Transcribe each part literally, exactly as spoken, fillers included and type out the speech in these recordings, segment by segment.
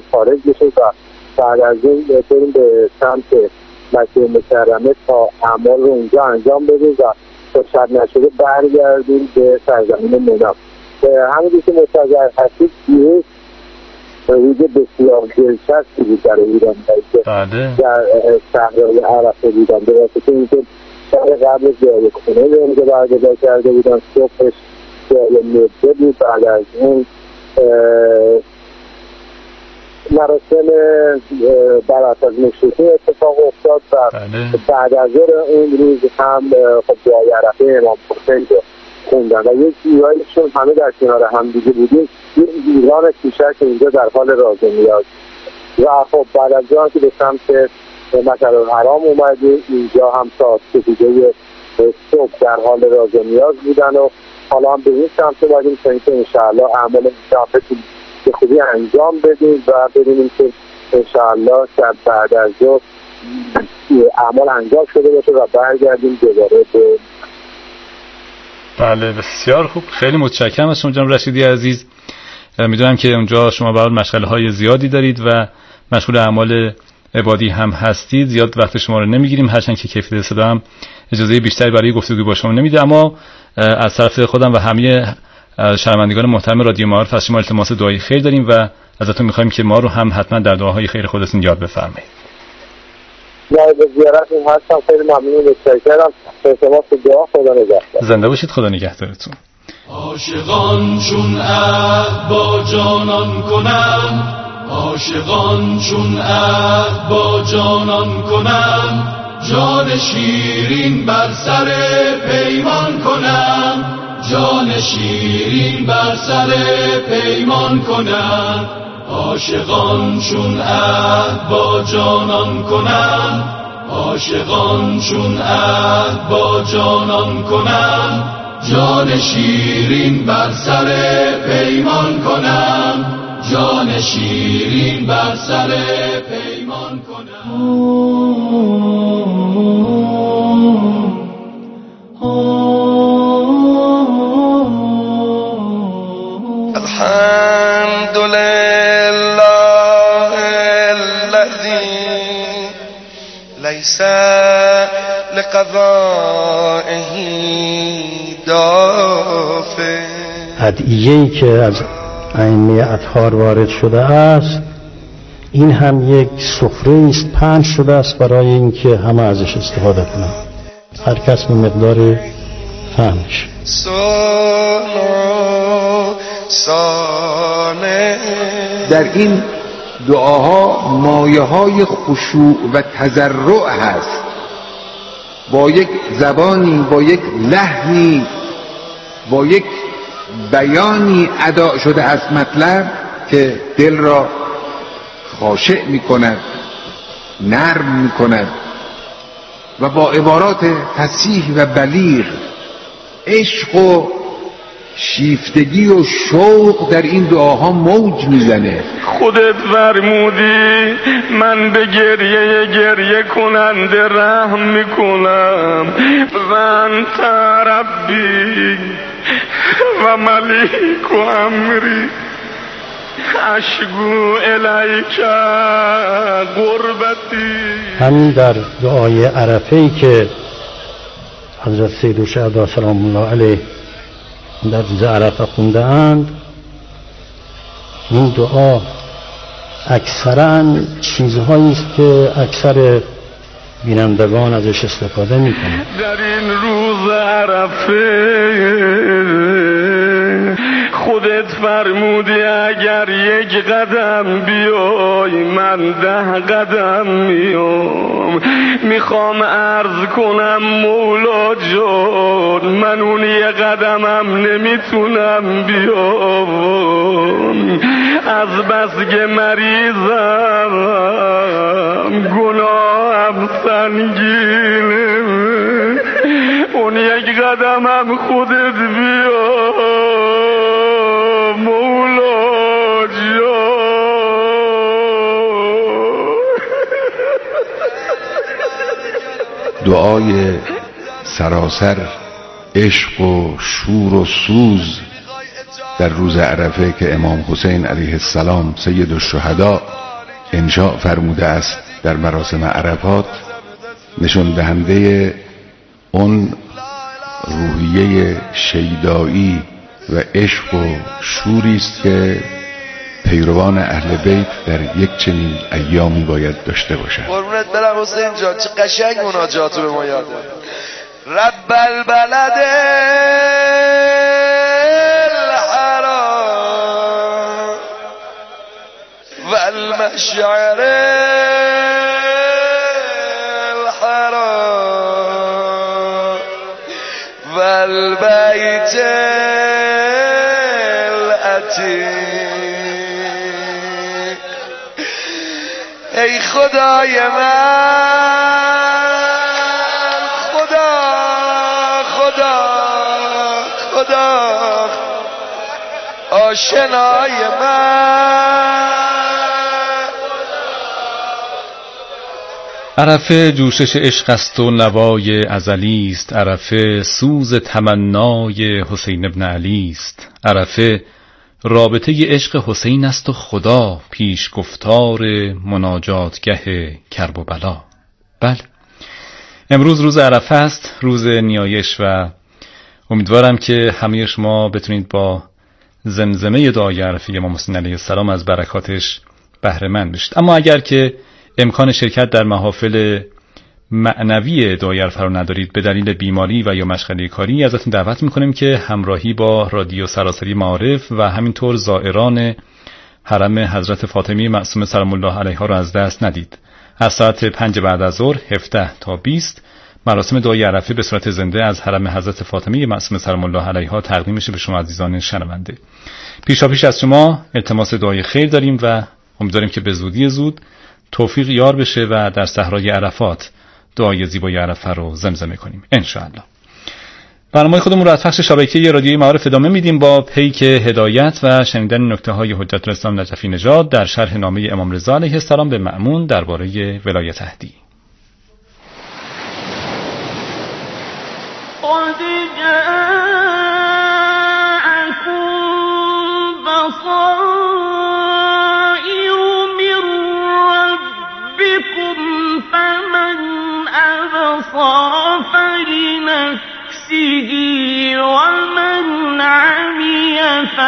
خارج بشه و بعد از این بریم به سمت مکه مکرمه تا اعمال رو اونجا انجام بدیم و تا شب نشده برگردیم به سرزمین منی. همونجور که متوجه هستید یک روز بسیار دلچسبی بود در ایران در صحرای عرفه بودن، به واسطه اینکه شب قبل جای خونه رو اینجا برگزار کرده بودن، صبحش جای مدده بود. بعد از اون مراسم برات از مشروطی اتفاق افتاد و بعد از اون روز هم خب جای عرفه امام حسین رو خوندن و یک جورایی چون همه در کنار هم دیگه بودیم یه ایران کوچک اینجا در حال راز و نیاز. و خب بعد از اون که به سمت مسجد الحرام اومدیم، اینجا هم تا سپیده صبح در حال راز و نیاز بودن و حالا هم به این سمت اومدیم تا اینکه انشاءالله اعمال اینجا بتونیم به خوبی انجام بدیم و ببینیم که انشاءالله شب بعد از ظهر اعمال انجام شده باشه و برگردیم دوباره به. بله بسیار خوب، خیلی متشکرم از شما جناب رشیدی عزیز. میدونم که اونجا شما برای مشغله های زیادی دارید و مشغول اعمال عبادی هم هستید، زیاد وقت شما رو نمیگیریم، هرچند که کیفیت صدا هم اجازه بیشتری برای گفتگو با شما نمیده، اما از طرف خودم و همه شنوندگان محترم رادیو معارف از شما التماس دعای خیر داریم و ازتون میخوایم که ما رو هم حتما در دعاهای خیر خودتون یاد بفرمایید. نه به زیارتون هستم، خیلی ممنون، متشکرم. التماس دعا، خدا نگهدار. زنده باشید، خدا نگهدارتون. عاشقان چون عهد با جانان کنم، عاشقان چون عهد با جانان کنم، جان شیرین بر سر پیمان کنم، جان شیرین بر سر پیمان کنم. عاشقان چون عهد با جانان کنم، عاشقان چون عهد با جانان کنم، جان شیرین بر سر پیمان کنم، جان شیرین بر سر پیمان کنم. الحمد لله الذي ليس لقضائه دافع. ادعیه‌ای که از ائمه اطهار وارد شده است این هم یک سفره است پهن شده است برای اینکه همه ازش استفاده کنند، هر کس به مقدار فهمش. در این دعاها مایه های خشوع و تضرع هست، با یک زبانی، با یک لحنی، با یک بیانی ادا شده از مطلب که دل را خاشع می کند، نرم می کند و با عبارات فصیح و بلیغ عشق و شیفتگی و شوق در این دعاها موج میزنه. خودت فرمودی من به گریه گریه کننده رحم میکنم و انت ربی و ملیک و امری اشکو الیک غربتی. همین در دعای عرفه‌ای که حضرت سید الشهدا سلام الله علیه در روز عرفه خونده اند، این دعا اکثرا چیزهایی است که اکثر بینندگان ازش استفاده میکنند. در این روز عرفه خودت فرمودی اگر یک قدم بیای من ده قدم میام. میخوام عرض کنم مولا جان من اون یه قدمم نمیتونم بیام، از بس که مریضم گناهم سنگینه، اون یک قدمم خودت بیا مولا جان. دعای سراسر عشق و شور و سوز در روز عرفه که امام حسین علیه السلام سید الشهدا انشاء فرموده است در مراسم عرفات، نشون دهنده اون روحیه شیدایی و عشق و شوری است که پیروان اهل بیت در یک چنین ایامی باید داشته باشند. قربونت برم حسین جان، چه قشنگ مناجاتو به ما یاد داد. رب البلد الحرام و المشعر الحرام و البیت العتیق. ای خدای من، خدا خدا خدا آشنای من. عرفه جوشش عشق است و نوای ازلی است، عرفه سوز تمنای حسین ابن علی است، عرفه رابطه عشق حسین است و خدا، پیش گفتار مناجاتگه کرب و بلا. بله، امروز روز عرفه است، روز نیایش، و امیدوارم که همه شما بتونید با زمزمه دعای عرفه امام حسین علیه السلام از برکاتش بهره مند بشید. اما اگر که امکان شرکت در محافل معنوی دعای عرفه رو ندارید به دلیل بیماری و یا مشغله کاری، ازتون دعوت میکنیم که همراهی با رادیو سراسری معارف و همینطور زائران حرم حضرت فاطمه معصومه سلام الله علیها رو از دست ندید. از ساعت پنج بعد از ظهر هفده تا بیست مراسم دعای عرفه به صورت زنده از حرم حضرت فاطمه معصومه سلام الله علیها تقدیم میشه به شما عزیزان شنونده. پیشا پیش از شما التماس دعای خیر داریم و امیدواریم که به زودی زود توفیق یار بشه و در صحرای عرفات دعای زیبای عرفه رو زمزمه کنیم ان شاء الله. برنامه خودمون رو از پخش شبکه رادیویی معارف ادامه میدیم با پیک هدایت و شنیدن نکته‌های حجت الاسلام نجفی نژاد در شرح نامه امام رضا علیه السلام به مأمون درباره ولایت عهدی. ومن عمي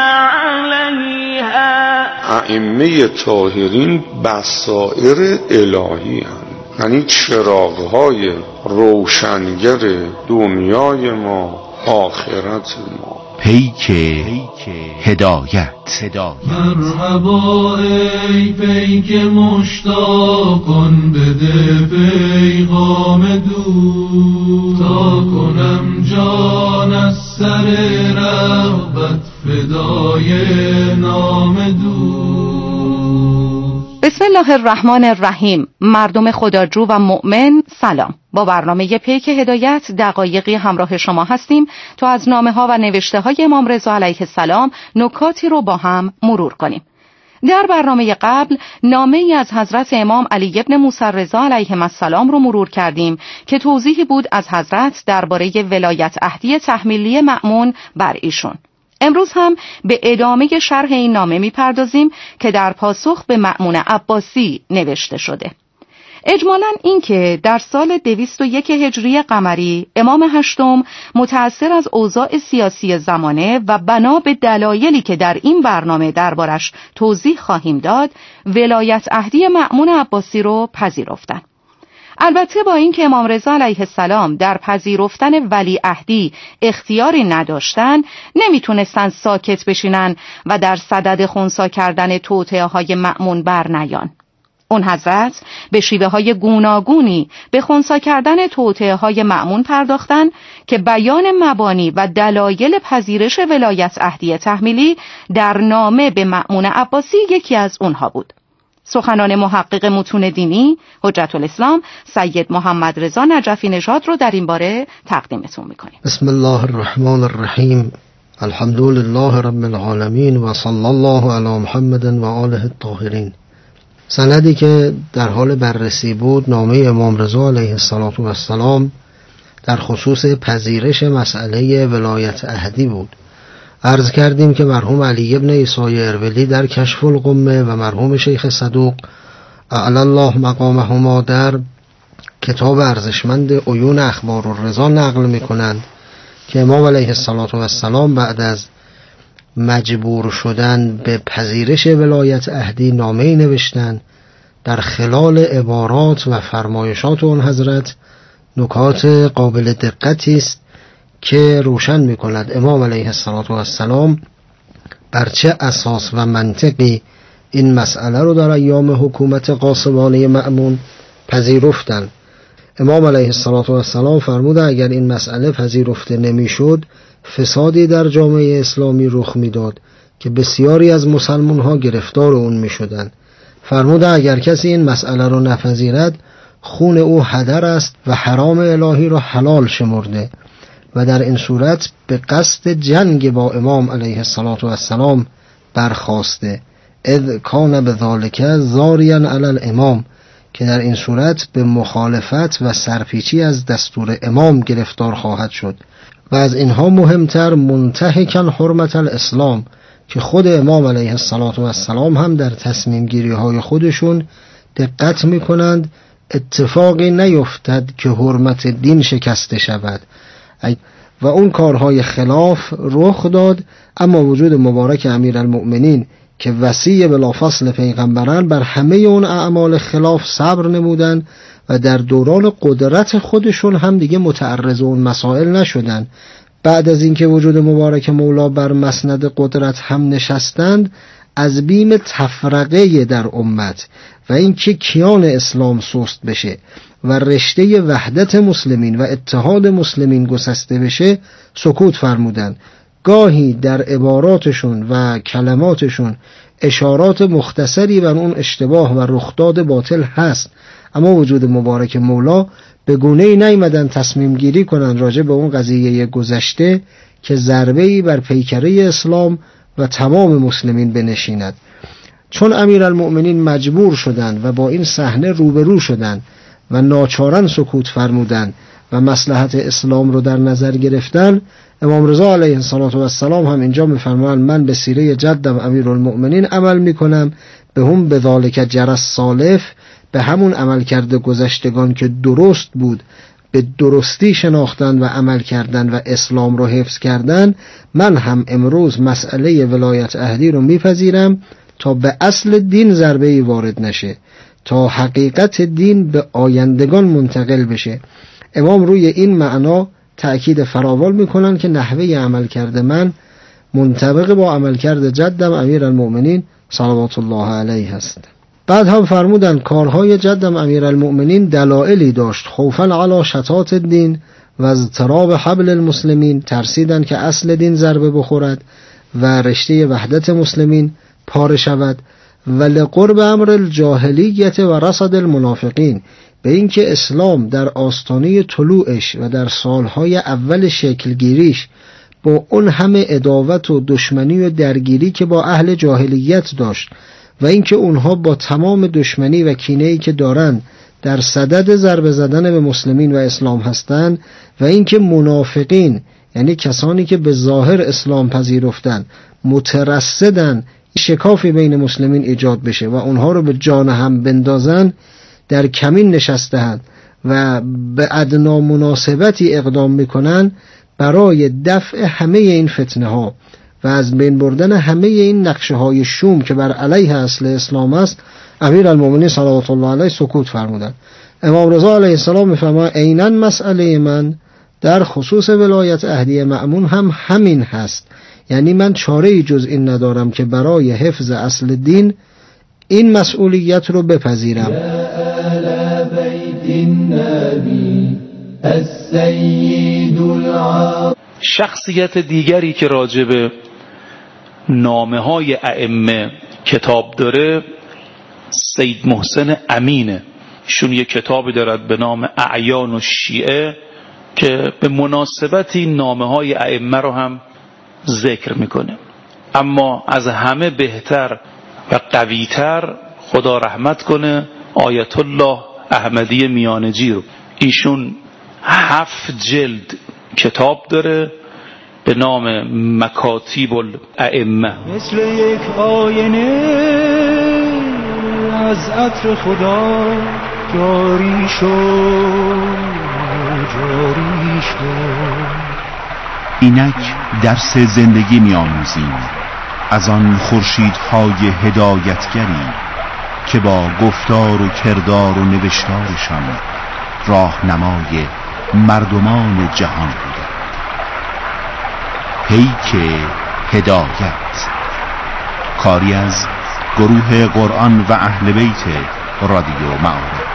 فعليها. ائمه طاهرین بصائر الهی هم، یعنی چراغ‌های روشنگر دنیای ما، آخرت ما. پیک هدایت. مرحبا ای پیک مشتاقان، بده پیغام دور تا کنم جان از سر رغبت فدای نام دور. بسم الله الرحمن الرحیم. مردم خداجو و مؤمن سلام. با برنامه پیک هدایت دقایقی همراه شما هستیم تا از نامه ها و نوشته های امام رضا علیه السلام نکاتی رو با هم مرور کنیم. در برنامه قبل نامه ای از حضرت امام علی ابن موسی رضا علیه السلام رو مرور کردیم که توضیحی بود از حضرت درباره ولایت عهدی تحمیلی مأمون بر ایشون. امروز هم به ادامه شرح این نامه میپردازیم که در پاسخ به مأمون عباسی نوشته شده. اجمالاً این که در سال دویست و یک هجری قمری امام هشتم متأثر از اوضاع سیاسی زمانه و بنا به دلایلی که در این برنامه دربارش توضیح خواهیم داد، ولایت عهدی مأمون عباسی رو پذیرفتند. البته با اینکه امام رضا علیه السلام در پذیرفتن ولی عهدی اختیاری نداشتن، نمیتونستن ساکت بشینن و در صدد خنثی کردن توطئه های مأمون بر نیان. اون حضرت به شیوه های گوناگونی به خنثی کردن توطئه های مأمون پرداختن که بیان مبانی و دلایل پذیرش ولایت عهدی تحمیلی در نامه به مأمون عباسی یکی از اونها بود. سخنان محقق متون دینی حجت الاسلام سید محمد رضا نجفی نژاد رو در این باره تقدیمتون میکنیم. بسم الله الرحمن الرحیم. الحمد لله رب العالمین و صلی الله علی محمد و آله الطاهرین. سندی که در حال بررسی بود نامه امام رضا علیه السلام در خصوص پذیرش مسئله ولایت عهدی بود عرض کردیم که مرحوم علی ابن عیسی اربیلی در کشف الغمه و مرحوم شیخ صدوق اعلی الله مقامهما در کتاب ارزشمند عیون اخبار الرضا نقل میکنند که امام علیه السلام بعد از مجبور شدن به پذیرش ولایت عهدی نامه‌ای نوشتند در خلال عبارات و فرمایشات اون حضرت نکات قابل دقتی است که روشن می‌کند امام علیه السلام بر چه اساس و منطقی این مسئله رو در ایام حکومت قاسمانه مأمون پذیرفتند. امام علیه السلام فرموده اگر این مسئله پذیرفته نمی‌شد فسادی در جامعه اسلامی رخ میداد که بسیاری از مسلمان ها گرفتار اون می شدن. فرموده اگر کسی این مسئله رو نپذیرد خون او هدر است و حرام الهی را حلال شمرده و در این صورت به قصد جنگ با امام علیه السلام برخاسته اذ کان بذالک زاریا علی الامام، که در این صورت به مخالفت و سرپیچی از دستور امام گرفتار خواهد شد. و از اینها مهمتر منتهکن حرمت الاسلام، که خود امام علیه السلام هم در تصمیم گیری های خودشون دقت میکنند اتفاقی نیفتد که حرمت دین شکسته شود و اون کارهای خلاف رخ داد، اما وجود مبارک امیرالمؤمنین که وصی بلافاصل پیغمبران بر همه اون اعمال خلاف صبر نمودن و در دوران قدرت خودشون هم دیگه متعرض اون مسائل نشدن. بعد از اینکه وجود مبارک مولا بر مسند قدرت هم نشستند از بیم تفرقه در امت و اینکه کیان اسلام سست بشه و رشته وحدت مسلمین و اتحاد مسلمین گسسته بشه سکوت فرمودند. گاهی در عباراتشون و کلماتشون اشارات مختصری بر اون اشتباه و رخداد باطل هست، اما وجود مبارک مولا به گونه‌ای نیامدن تصمیم گیری کنن راجع به اون قضیه گذشته که ضربه‌ای بر پیکره اسلام و تمام مسلمین بنشیند. چون امیرالمؤمنین مجبور شدند و با این صحنه روبرو شدند و ناچارن سکوت فرمودند و مصلحت اسلام رو در نظر گرفتن، امام رضا علیه السلام هم اینجا می‌فرمایند من به سیره جدم امیرالمؤمنین عمل می‌کنم، به هم به ذالک جرس سالف، به همون عمل کرده گذشتگان که درست بود به درستی شناختن و عمل کردن و اسلام رو حفظ کردن، من هم امروز مسئله ولایت عهدی رو میپذیرم تا به اصل دین ضربه‌ای وارد نشه، تا حقیقت دین به آیندگان منتقل بشه. امام روی این معنا تأکید فراوان میکنن که نحوه عمل کرده من منطبق با عمل کرده جدم امیرالمؤمنین صلوات الله علیه هست. بعد هم فرمودن کارهای جدم امیرالمؤمنین دلایلی داشت، خوفا علی شتات الدین و اضطراب حبل المسلمین، ترسیدن که اصل دین ضربه بخورد و رشته وحدت مسلمین پاره شود، و لقرب امر الجاهلیت و رصد المنافقین، به اینکه اسلام در آستانه طلوعش و در سالهای اول شکلگیریش با اون همه عداوت و دشمنی و درگیری که با اهل جاهلیت داشت و اینکه اونها با تمام دشمنی و کینه‌ای که دارن در صدد ضربه زدن به مسلمین و اسلام هستند، و اینکه منافقین یعنی کسانی که به ظاهر اسلام پذیرفتن مترصدن شکافی بین مسلمین ایجاد بشه و اونها رو به جان هم بندازن، در کمین نشسته‌اند و به ادنا مناسبتی اقدام میکنن برای دفع همه این فتنه ها و از بین بردن همه این نقشه های شوم که بر علیه اصل اسلام است. امیرالمؤمنین صلوات الله علیه سکوت فرمودند. امام رضا علیه السلام میفرماید عیناً مسئله من در خصوص ولایت عهدی مأمون هم همین هست، یعنی من چاره‌ای جز این ندارم که برای حفظ اصل دین این مسئولیت رو بپذیرم. شخصیت دیگری که راجع به نامه های ائمه کتاب داره سید محسن امینه. ایشون یک کتابی دارد به نام اعیان الشیعه که به مناسبت این نامه های ائمه رو هم ذکر میکنه. اما از همه بهتر و قویتر خدا رحمت کنه آیت الله احمدی میانجی رو. ایشون هفت جلد کتاب داره به نام مکاتیب الائمه. مثل یک آینه از عطر خدا جاری شد جاری شد. اینک درس زندگی می آموزیم از آن خورشیدهای هدایتگری که با گفتار و کردار و نوشتارشان راهنمای مردمان جهان بودند. پیک هدایت، کاری از گروه قرآن و اهل بیت رادیو معارف.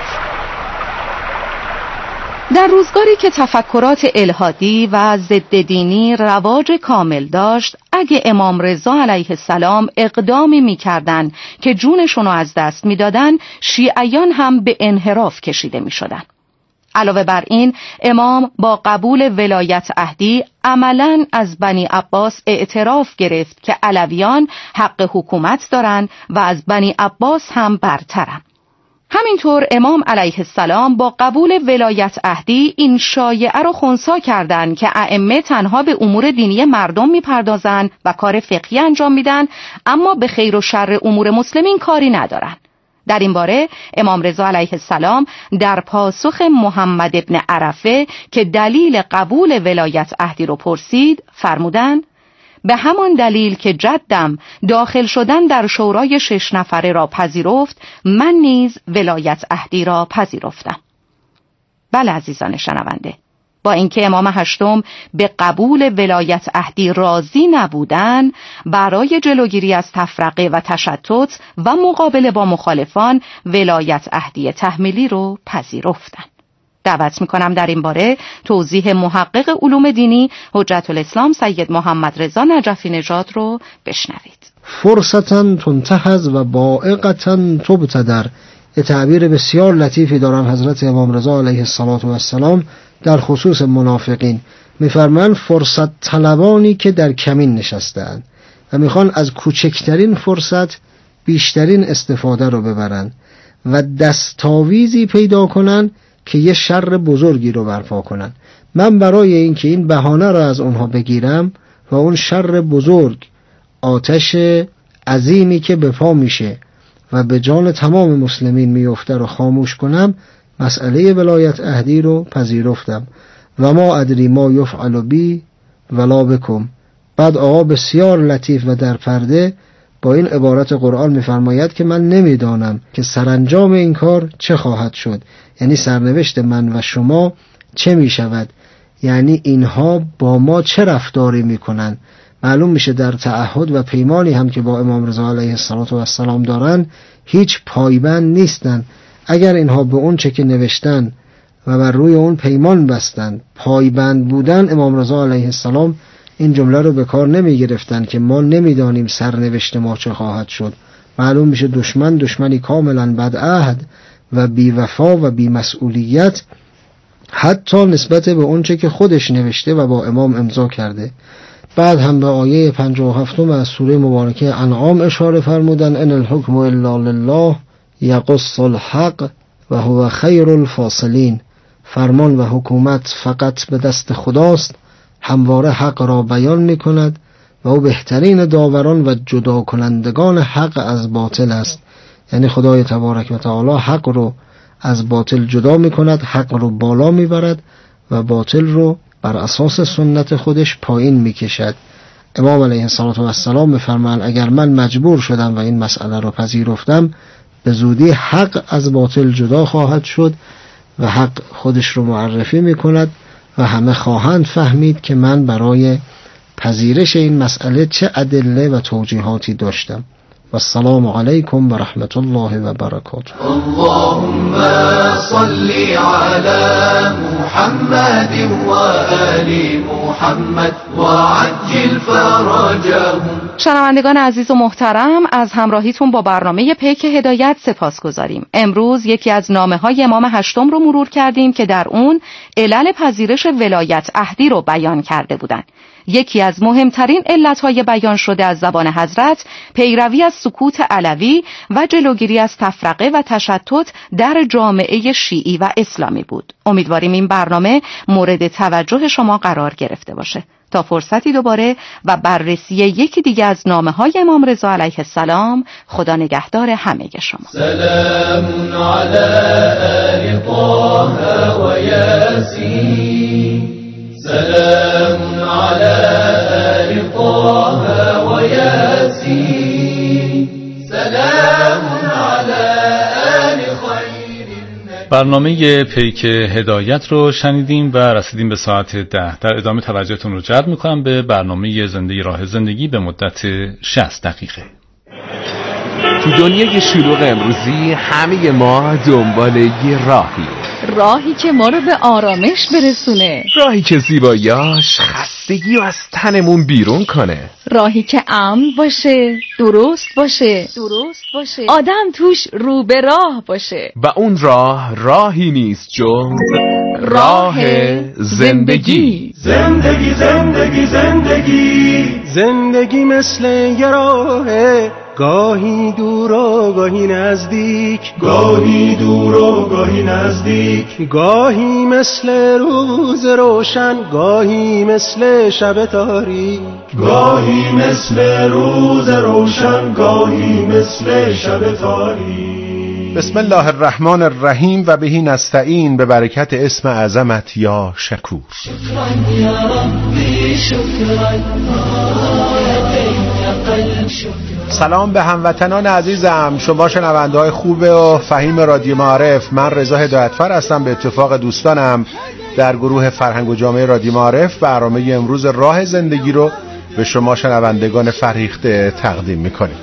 در روزگاری که تفکرات الحادی و ضد دینی رواج کامل داشت، اگه امام رضا علیه السلام اقدامی می‌کردند که جونشون رو از دست می‌دادن، شیعیان هم به انحراف کشیده می‌شدن. علاوه بر این، امام با قبول ولایت عهدی عملاً از بنی عباس اعتراف گرفت که علویان حق حکومت دارن و از بنی عباس هم برترن. همینطور امام علیه السلام با قبول ولایت عهدی این شایعه رو خنثی کردند که ائمه تنها به امور دینی مردم میپردازن و کار فقهی انجام میدن، اما به خیر و شر امور مسلمین کاری ندارن. در این باره امام رضا علیه السلام در پاسخ محمد ابن عرفه که دلیل قبول ولایت عهدی رو پرسید فرمودند: به همان دلیل که جدم داخل شدن در شورای شش نفره را پذیرفت، من نیز ولایت عهدی را پذیرفتم. بله عزیزان شنونده، با اینکه امام هشتم به قبول ولایت عهدی راضی نبودند، برای جلوگیری از تفرقه و تشتت و مقابله با مخالفان ولایت عهدی تحمیلی رو پذیرفتند. دعوت میکنم در این باره توضیح محقق علوم دینی حجت الاسلام سید محمد رضا نجفی نژاد رو بشنوید. فرصتاً تنتهز و بائقتاً تبتدر، یه تعبیر بسیار لطیفی دارن حضرت امام رضا علیه السلام در خصوص منافقین. میفرمان فرصت طلبانی که در کمین نشستند و میخوان از کوچکترین فرصت بیشترین استفاده رو ببرن و دستاویزی پیدا کنن که یه شر بزرگی رو برپا کنن. من برای اینکه این بهانه رو از اونها بگیرم و اون شر بزرگ، آتش عظیمی که به پا میشه و به جان تمام مسلمین میفته رو خاموش کنم، مسئله ولایت عهدی رو پذیرفتم. و ما ادری ما یفعل بی ولا بکم. بعد آقا بسیار لطیف و در پرده با این عبارت قرآن میفرماید که من نمیدانم که سرانجام این کار چه خواهد شد، یعنی سرنوشت من و شما چه میشود، یعنی اینها با ما چه رفتاری میکنن. معلوم میشه در تعهد و پیمانی هم که با امام رضا علیه السلام دارن هیچ پایبند نیستن. اگر اینها به اون چه که نوشتن و بر روی اون پیمان بستن پایبند بودن، امام رضا علیه السلام این جمله رو به کار نمی گرفتن که ما نمیدانیم سرنوشت ما چه خواهد شد. معلوم میشه دشمن دشمنی کاملا بدعهد و بی وفا و بی مسئولیت، حتی نسبت به اون چه که خودش نوشته و با امام امضا کرده. بعد هم به آیه پنجاه و هفت از سوره مبارکه انعام اشاره فرمودن: ان الحکم الا لله یقص الحق و هو خیر الفاصلین. فرمان و حکومت فقط به دست خداست، همواره حق را بیان می کند و او بهترین داوران و جدا کنندگان حق از باطل است. یعنی خدای تبارک و تعالی حق رو از باطل جدا می کند، حق رو بالا می برد و باطل رو بر اساس سنت خودش پایین می کشد. امام علیه السلام می فرمایند اگر من مجبور شدم و این مسئله رو پذیرفتم، به زودی حق از باطل جدا خواهد شد و حق خودش رو معرفی می کند و همه خواهند فهمید که من برای پذیرش این مسئله چه ادله و توجیهاتی داشتم. و السلام علیکم و رحمت الله و برکاته. اللهم صل علی محمد و آل محمد و عجل فرجهم. شنوندگان عزیز و محترم، از همراهیتون با برنامه پیک هدایت سپاسگزاریم. امروز یکی از نامه‌های امام هشتم رو مرور کردیم که در اون علل پذیرش ولایت عهدی رو بیان کرده بودند. یکی از مهمترین علتهای بیان شده از زبان حضرت پیروی از سکوت علوی و جلوگیری از تفرقه و تشتت در جامعه شیعی و اسلامی بود. امیدواریم این برنامه مورد توجه شما قرار گرفته باشه. تا فرصتی دوباره و بررسی یکی دیگه از نامه‌های امام رضا علیه السلام. خدا نگهدار همه شما. سلام علی آل طه و یاسین، سلام علی آل طه و یاسین، سلام علی آل خیر. برنامه پیک هدایت رو شنیدیم و رسیدیم به ساعت ده. در ادامه توجهتون رو جلب میکنم به برنامه زندگی راه زندگی به مدت شصت دقیقه. تو دنیای شلوغ امروزی همه ما دنبال یه راهی، راهی که ما رو به آرامش برسونه، راهی که زیباییاش خستگی رو از تنمون بیرون کنه، راهی که امن باشه، درست باشه، درست باشه، آدم توش رو به راه باشه. و اون راه راهی نیست جز راه زندگی. زندگی زندگی زندگی زندگی مثل یه راهه، گاهی دور و گاهی نزدیک، گاهی دور و گاهی نزدیک، گاهی مثل روز روشن، گاهی مثل شب تاریک، گاهی مثل روز روشن، گاهی مثل شب تاریک. بسم الله الرحمن الرحیم و بهی نستعین، به برکت اسم اعظمت یا شکور. شکران یا ربی شکران، سلام به هموطنان عزیزم، شما شنونده های خوب و فهیم رادیو معارف. من رضا هدایتفر هستم. به اتفاق دوستانم در گروه فرهنگ و جامعه رادیو معارف برنامه امروز راه زندگی رو به شما شنوندگان فرهیخته تقدیم میکنیم.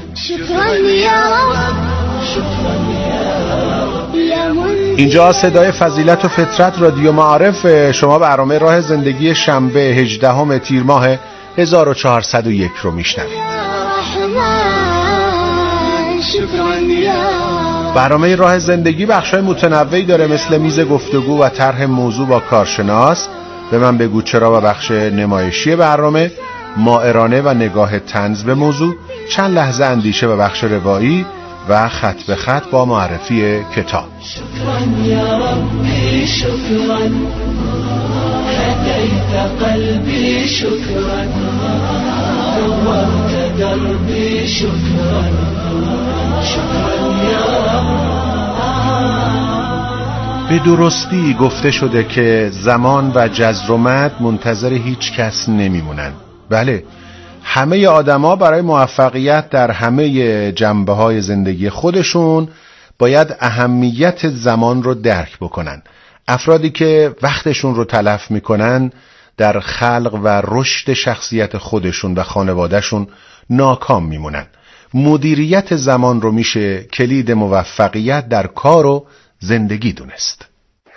اینجا صدای فضیلت و فطرت رادیو معارف. شما برنامه راه زندگی شنبه هجدهم تیر ماه هزار و چهارصد و یک رو میشنوید. برنامه راه زندگی بخشای متنوعی داره، مثل میز گفتگو و طرح موضوع با کارشناس، به من بگو چرا و بخش نمایشی برنامه، مائرانه و نگاه طنز به موضوع، چند لحظه اندیشه و بخش روایی و خط به خط با معرفی کتاب. شکران یا ربی شکران، هدیت قلبی شکران، نورت دربی شکران، شکران یا به درستی گفته شده که زمان و جذر و مد منتظر هیچ کس نمیمونن. بله، همه آدما برای موفقیت در همه جنبه‌های زندگی خودشون باید اهمیت زمان رو درک بکنن. افرادی که وقتشون رو تلف میکنن در خلق و رشد شخصیت خودشون و خانوادهشون ناکام میمونن. مدیریت زمان رو میشه کلید موفقیت در کار و زندگی دونست.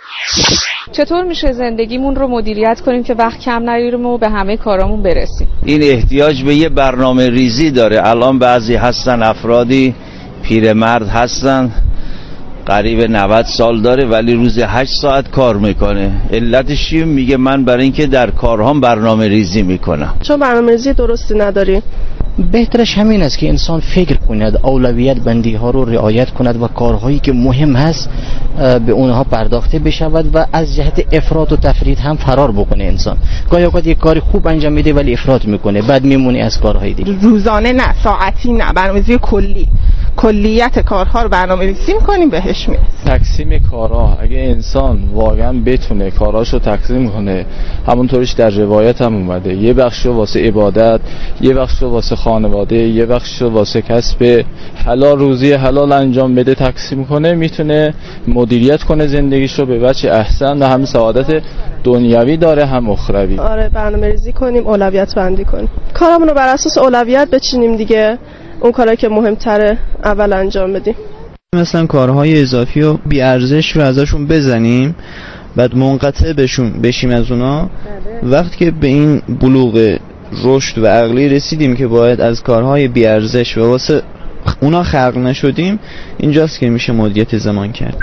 چطور میشه زندگیمون رو مدیریت کنیم که وقت کم نیاریم و به همه کارامون برسیم؟ این احتیاج به یه برنامه ریزی داره. الان بعضی هستن افرادی پیرمرد هستن، قریب نود سال داره ولی روز هشت ساعت کار میکنه. علتش چیه؟ میگه من برای اینکه در کارهام برنامه ریزی میکنم. چون برنامه ریزی درستی نداری. بهترش همین است که انسان فکر کند، اولویت بندی ها رو رعایت کند و کارهایی که مهم هست به اونها پرداخته بشود و از جهت افراط و تفرید هم فرار بکنه. انسان گاهی اوقات یک کاری خوب انجام میده ولی افراط میکنه، بعد میمونه از کارهای دیگه. روزانه نه، ساعتی نه، برنامه‌ریزی کلی، کلیت کارها رو برنامه‌ریزی می‌کنیم بهش میرسیم. تقسیم کارها، اگه انسان واقعا بتونه کارهاشو تقسیم کنه، همونطوریش در روایت هم اومده، یه بخشو واسه عبادت، یه بخشو واسه خانواده، یه بخشو واسه کسب حلال، روزی حلال انجام بده، تقسیم کنه، میتونه مدیریت کنه زندگیشو به وجه احسن و هم سعادت دنیوی داره هم اخروی. آره، برنامه‌ریزی کنیم، اولویت بندی کنیم، کارامون رو بر اساس اولویت بچینیم دیگه. اون کارهایی که مهمتره اول انجام بدیم. مثلا کارهای اضافی و بی ارزش رو ازشون بزنیم، بعد منقطع بشون بشیم از اونا. وقتی که به این بلوغ رشد و عقلی رسیدیم که باید از کارهای بی ارزش و واسه اونا خلق نشدیم، اینجاست که میشه مدیریت زمان کرد.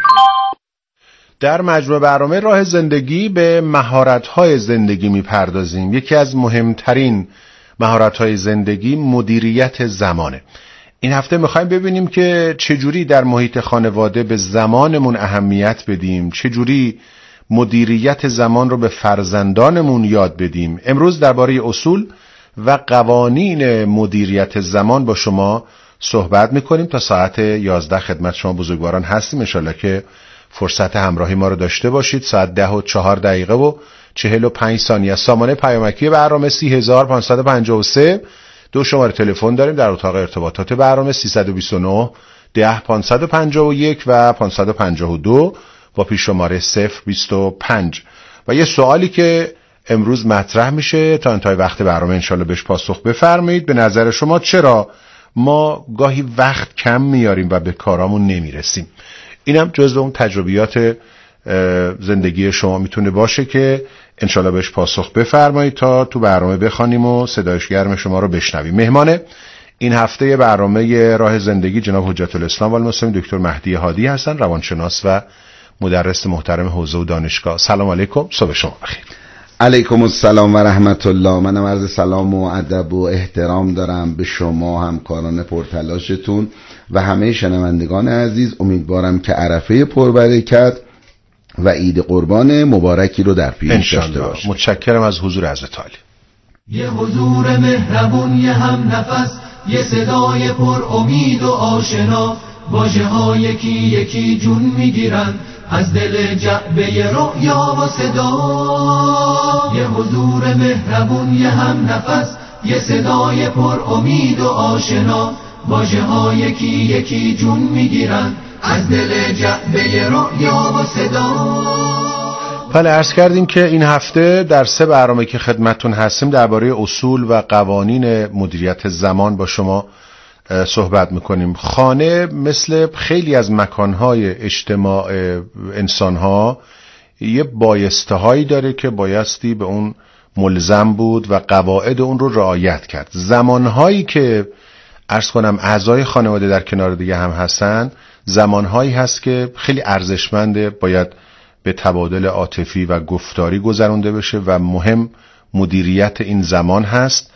در مجموع برنامه راه زندگی به مهارت‌های زندگی میپردازیم. یکی از مهمترین مهارت‌های زندگی مدیریت زمانه. این هفته میخوایم ببینیم که چجوری در محیط خانواده به زمانمون اهمیت بدیم، چجوری مدیریت زمان رو به فرزندانمون یاد بدیم. امروز درباره اصول و قوانین مدیریت زمان با شما صحبت میکنیم. تا ساعت یازده خدمت شما بزرگواران هستیم. انشالله که فرصت همراهی ما رو داشته باشید. ساعت ده و چهار دقیقه و چهل و پنج ثانیه. سامانه پیامکی برنامه سی هزار پانصد و پنجاه و سه. دو شماره تلفن داریم در اتاق ارتباطات برنامه سیصد و بیست و نه ده پانصد و پنجاه و یک و پانصد و پنجاه و دو با پیش شماره صفر بیست و پنج. و یه سوالی که امروز مطرح میشه تا انتهای وقت برنامه انشالله بهش پاسخ بفرمایید. به نظر شما چرا ما گاهی وقت کم میاریم و به کارامون نمیرسیم؟ اینم جزو اون تجربیات زندگی شما میتونه باشه که انشالله بهش پاسخ بفرمایید تا تو برنامه بخوانیم و صدایش گرم شما رو بشنویم. مهمان این هفته برنامه راه زندگی جناب حجت الاسلام و المسلمین دکتر مهدی هادی هستن، روانشناس و مدرس محترم حوزه و دانشگاه. سلام علیکم، صبح شما بخیر. علیکم السلام و رحمت الله. منم عرض سلام و ادب و احترام دارم به شما همکاران پرتلاشتون و همه شنوندگان عزیز. امیدوارم که عرفه پربرکت و عید قربان مبارکی رو در پیش داشته باشید. متشکرم از حضور حضرت عالی. یه حضور مهربون، یه هم نفس، یه صدای پر امید و آشنا، واژه ها یکی یکی جون میگیرن از دل جعبه رؤیا و صدا. یه حضور مهربون، یه هم نفس، یه صدای پر امید و آشنا، واژه ها یکی یکی جون میگیرن از دل جعبه رؤیا و صدا. بله، عرض کردیم که این هفته در سه برنامه که خدمتتون هستیم درباره اصول و قوانین مدیریت زمان با شما صحبت میکنیم. خانه مثل خیلی از مکانهای اجتماع انسانها یه بایسته هایی داره که بایستی به اون ملزم بود و قواعد اون رو رعایت کرد. زمانهایی که عرض کنم اعضای خانواده در کنار دیگه هم هستن، زمانهایی هست که خیلی ارزشمنده، باید به تبادل عاطفی و گفتاری گذرونده بشه و مهم مدیریت این زمان هست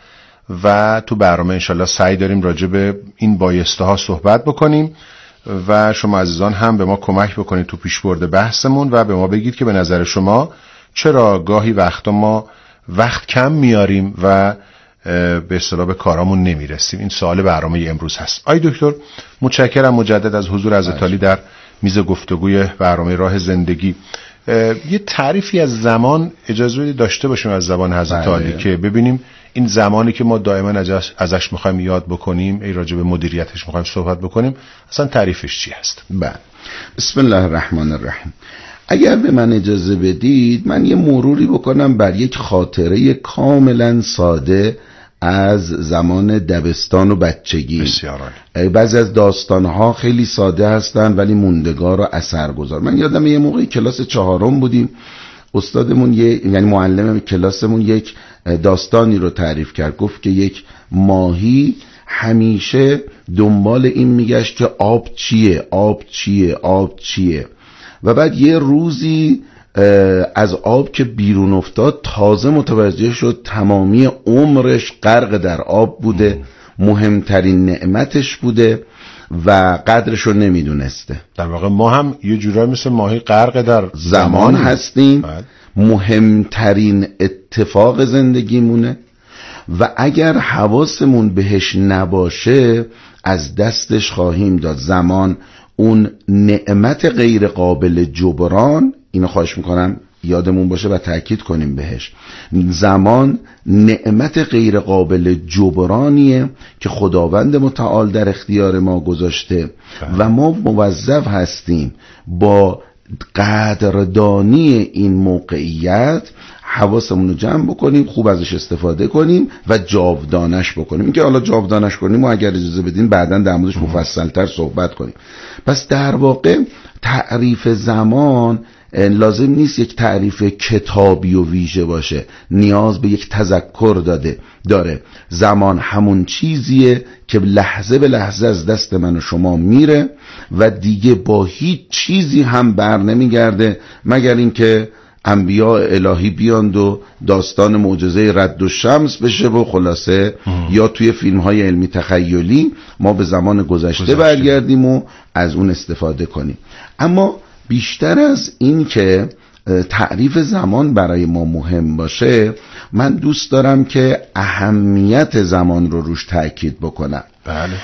و تو برنامه انشالله سعی داریم راجع به این بایسته ها صحبت بکنیم و شما عزیزان هم به ما کمک بکنید تو پیشبرد بحثمون و به ما بگید که به نظر شما چرا گاهی وقتا ما وقت کم میاریم و به اصطلاح به کارامون نمیرسیم. این سوال برنامه امروز هست. آی دکتر، متشکرم مجدد از حضور حضرت عالی در میز گفتگوی برنامه راه زندگی. یه تعریفی از زمان اجازه داشته باشیم از زبان حضرت عالی که ببینیم این زمانی که ما دائما ازش, ازش میخوایم یاد بکنیم، ای راجع به مدیریتش میخوایم صحبت بکنیم، اصلا تعریفش چی هست؟ بله، بسم الله الرحمن الرحیم. اگر به من اجازه بدید من یه مروری بکنم بر یک خاطره کاملا ساده از زمان دبستان و بچگی. بسیار بعضی از داستانها خیلی ساده هستن ولی موندگار و اثرگذار. من یادم یه موقعی کلاس چهارم بودیم، استادمون یه یعنی معلم کلاسمون یک داستانی رو تعریف کرد. گفت که یک ماهی همیشه دنبال این میگشت که آب چیه آب چیه آب چیه و بعد یه روزی از آب که بیرون افتاد تازه متوجه شد تمامی عمرش غرق در آب بوده، مهمترین نعمتش بوده و قدرش رو نمیدونسته. در واقع ما هم یه جورایی مثل ماهی غرق در زمان هستیم. بله. مهمترین اتفاق زندگیمونه و اگر حواسمون بهش نباشه از دستش خواهیم داد. زمان اون نعمت غیر قابل جبران، اینو خواهش میکنم یادمون باشه و تأکید کنیم بهش، زمان نعمت غیر قابل جبرانیه که خداوند متعال در اختیار ما گذاشته و ما موظف هستیم با قدردانی این موقعیت حواسمون رو جمع بکنیم، خوب ازش استفاده کنیم و جاودانش بکنیم. اینکه حالا جاودانش کنیم و اگر اجازه بدین بعداً در موردش مفصل‌تر صحبت کنیم. پس در واقع تعریف زمان لازم نیست یک تعریف کتابی و ویژه باشه، نیاز به یک تذکر داده داره. زمان همون چیزیه که لحظه به لحظه از دست من و شما میره و دیگه با هیچ چیزی هم بر نمیگرده مگر اینکه انبیاء الهی بیاند و داستان معجزه رد و شمس بشه و خلاصه ام. یا توی فیلم های علمی تخیلی ما به زمان گذشته, گذشته برگردیم و از اون استفاده کنیم. اما بیشتر از این که تعریف زمان برای ما مهم باشه، من دوست دارم که اهمیت زمان رو روش تاکید بکنم. بله.